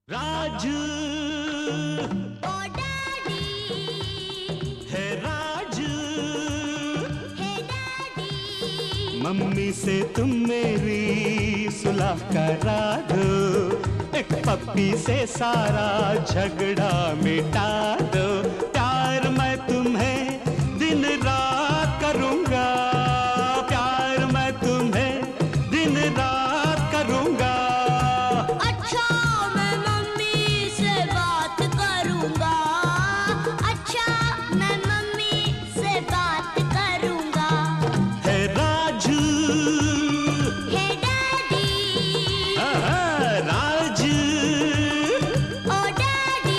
Raju oh daddy है Raju, hey daddy mummy से तुम मेरी सुलह करा दो, एक पप्पी से सारा झगड़ा मिटा दो। प्यार मैं तुम्हें दिन रात करूंगा, प्यार मैं तुम्हें दिन रात करूंगा। अच्छा मैं मम्मी से बात करूंगा, अच्छा मैं मम्मी से बात करूंगा। है Raju hey daddy Raju oh daddy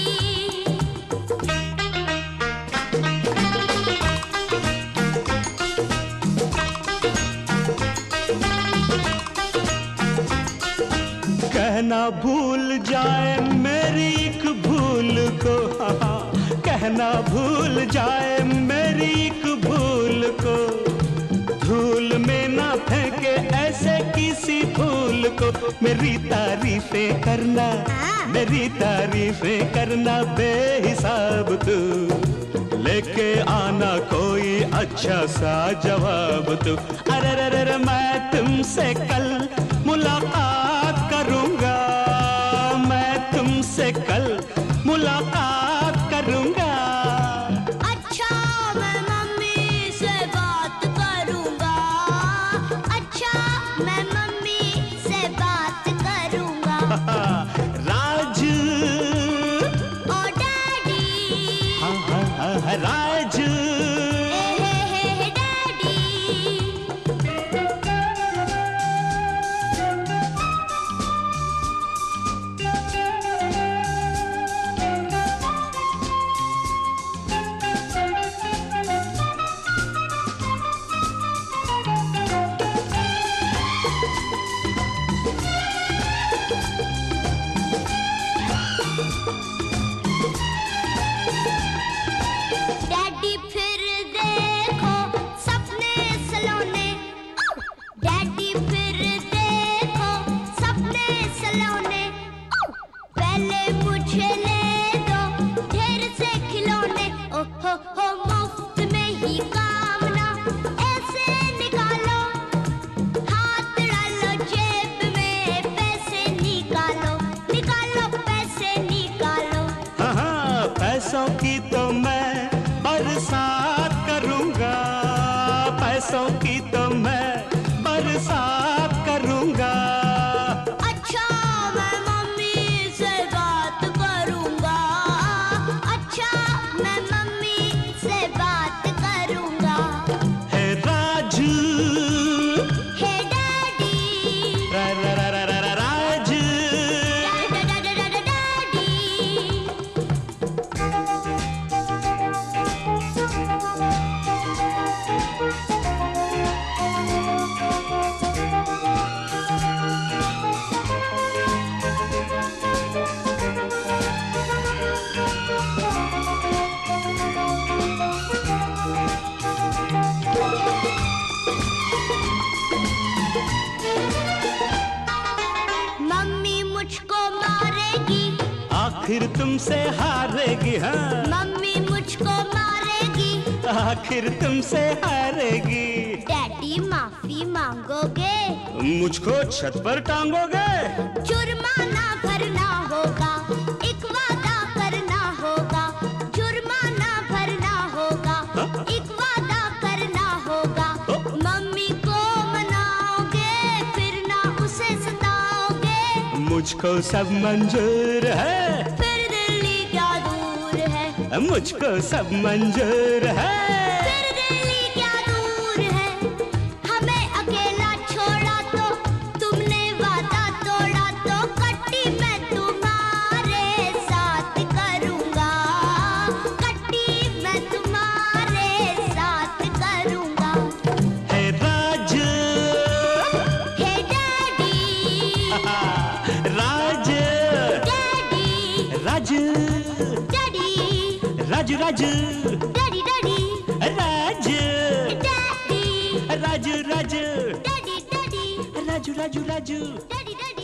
कहना भूल जाए मेरी एक भूल को, कहना भूल जाए मेरी एक भूल को, धूल में ना फेंके ऐसे किसी फूल को। मेरी तारीफें करना, मेरी तारीफें करना बेहिसाब तू, लेके आना कोई अच्छा सा जवाब तू। अरे रे रे रे मैं तुमसे कल मुलाकात करूंगा, मैं तुमसे कल मुलाकात करूंगा। अच्छा मैं मम्मी से बात करूंगा, अच्छा मैं मम्मी से बात करूंगा। Raju oh daddy Raju hey daddy daddy फिर देखो सपने सलोने, डैडी फिर देखो सपने सलोने। पहले मुझे ले दो ढेर से खिलौने, ओ हो मुफ्त में ही काम ना ऐसे निकालो, हाथ डालो जेब में पैसे निकालो, निकालो पैसे निकालो। हाँ, पैसों की तो मैं बरसात करूंगा, पैसों की तो मैं बरसात करूंगा। अच्छा मैं मम्मी से बात करूंगा, अच्छा मैं मम्मी से बात करूंगा। है Raju hey daddy Raju daddy mummy मुझको मारेगी, आखिर तुमसे हारेगी। हाँ, मम्मी मुझको मारेगी। आखिर तुमसे हारेगी। डैडी माफी मांगोगे, मुझको छत पर टांगोगे। जुर्माना भरना होगा, एक वादा करना होगा, जुर्माना भरना होगा, एक वादा करना होगा। मम्मी को मनाओगे फिर ना उसे सताओगे, मुझको सब मंजूर है, फिर दिल्ली क्या दूर है, मुझको सब मंजूर है। फिर दिल्ली क्या दूर है। हमें अकेला छोड़ा तो तुमने वादा तोड़ा, तो कट्टी मैं तुम्हारे साथ करूंगा, कट्टी मैं तुम्हारे साथ करूंगा। है Raju hey daddy Raju daddy Raju daddy Raju daddy daddy Raju daddy Raju Raju daddy daddy Raju Raju Raju daddy daddy